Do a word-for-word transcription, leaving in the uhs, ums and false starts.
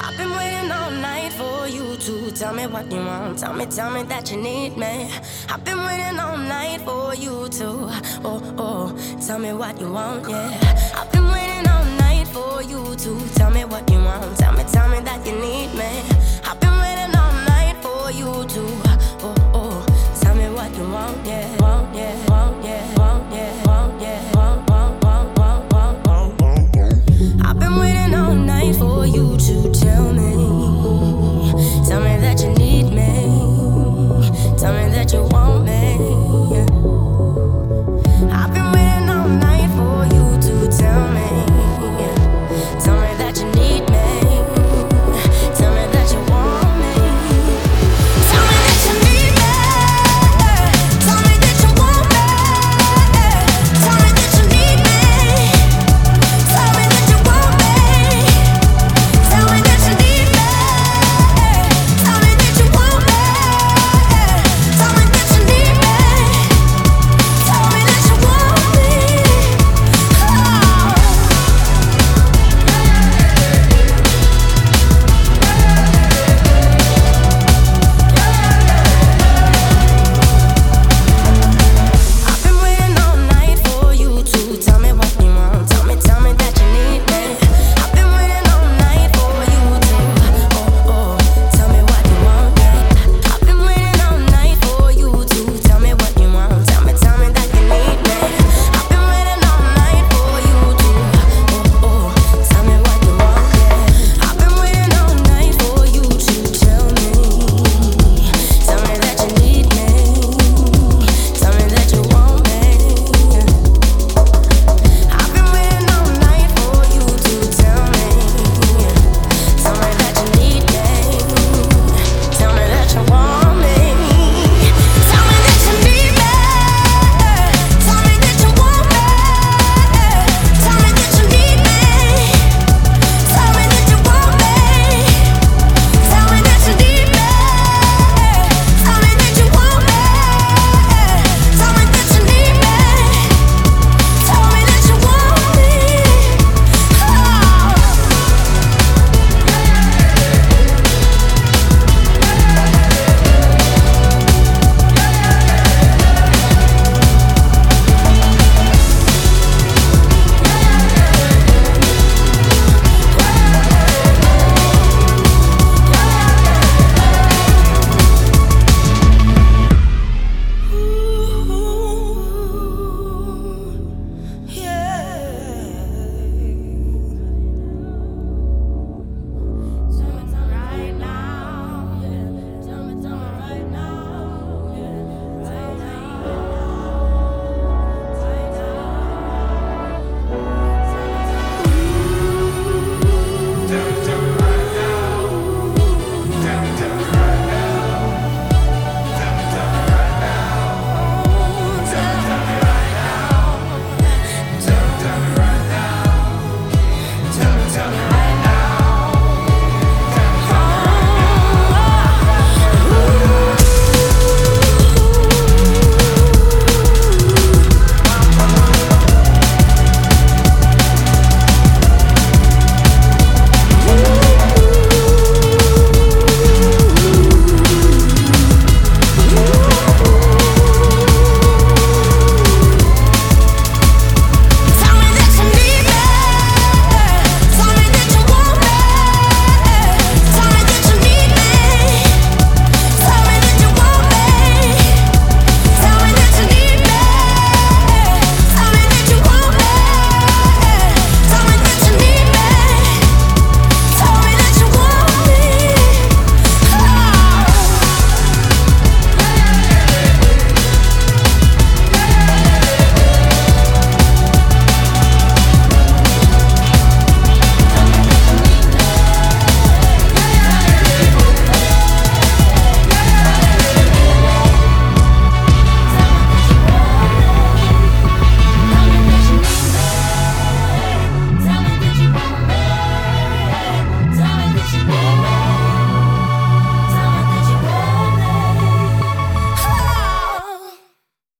I've been waiting all night for you to tell me what you want. Tell me, tell me that you need me. I've been waiting all night for you to, oh, oh, tell me what you want, yeah. I've been waiting all night for you to tell me what you want. Tell me, tell me that you need